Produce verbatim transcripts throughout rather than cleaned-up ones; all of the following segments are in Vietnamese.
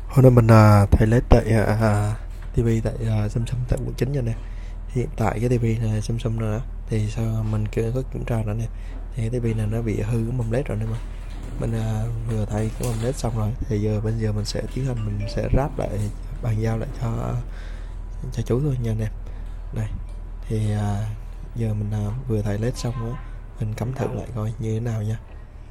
Hôm nay mình à, thay led tại à, tivi tại à, Samsung tại quận chín nha nè. Hiện tại cái tivi này Samsung nữa thì sao mình cứ có kiểm tra nữa nè, thì cái tivi này nó bị hư cái mâm led rồi nè, mà mình à, vừa thay cái mâm led xong rồi thì giờ bây giờ mình sẽ tiến hành mình sẽ ráp lại, bàn giao lại cho cho chú thôi nha nè. Này thì à, giờ mình à, vừa thay led xong á, mình cắm thử lại coi như thế nào nha.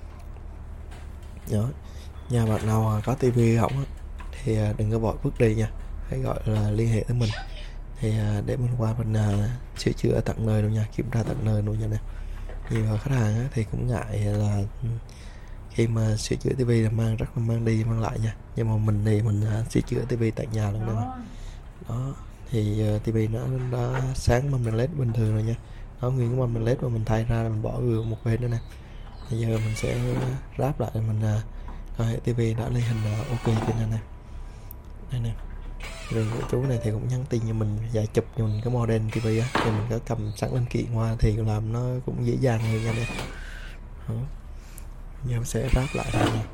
Đó, nhà bạn nào à, có tivi hỏng á, thì à, đừng có vội vứt đi nha, hãy gọi là liên hệ với mình thì à, để mình qua mình à, sửa chữa tận nơi luôn nha, kiểm tra tận nơi luôn nha nè. Nhiều khách hàng á, thì cũng ngại là khi mà sửa chữa tivi là mang rất là mang đi mang lại nha, nhưng mà mình thì mình à, sửa chữa tivi tại nhà luôn nè. Đó thì uh, tivi nó đã sáng mâm đèn led bình thường rồi nha, đó nguyên cái mâm đèn led mà mình thay ra mình bỏ vừa một bên nữa nè. Bây giờ mình sẽ ráp lại, mình uh, coi tivi đã lên hình uh, ok chưa nè. Nè đây nè, rồi của chú này thì cũng nhắn tin cho mình và chụp nhìn cái model tivi á, thì mình có cầm sẵn linh kiện qua thì làm nó cũng dễ dàng hơn nha nè. Đó, giờ mình sẽ ráp lại đây nha.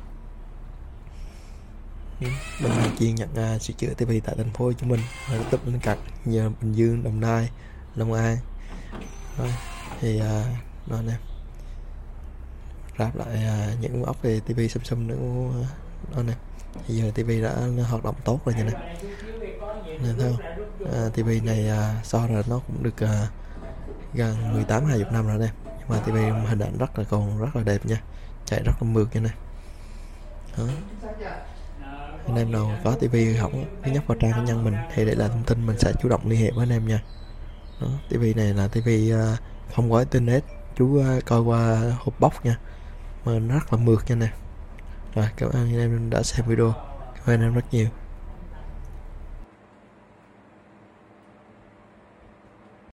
Mình chuyên nhận uh, sửa chữa tivi tại thành phố Hồ Chí Minh và tỉnh lân cận như Bình Dương, Đồng Nai, Long An. Đó, thì uh, đó nè, ráp lại uh, những ốc về tivi Samsung nữa. Uh, đó nè, thì giờ tivi đã hoạt động tốt rồi nha nè. Nè thấy không? À, tivi này à, so là nó cũng được à, gần mười tám hai mươi năm rồi nè, nhưng mà tivi hình ảnh rất là còn rất là đẹp nha, chạy rất là mượt nha nè. Đó, anh em nào có tivi hỏng cứ nhấp vào trang cá nhân mình thì để lại thông tin, mình sẽ chủ động liên hệ với anh em nha. Đó, tivi này là tivi à, không có internet, chú à, coi qua hộp bóc nha, mà nó rất là mượt nha nè. Rồi, cảm ơn anh em đã xem video, cảm ơn anh em rất nhiều.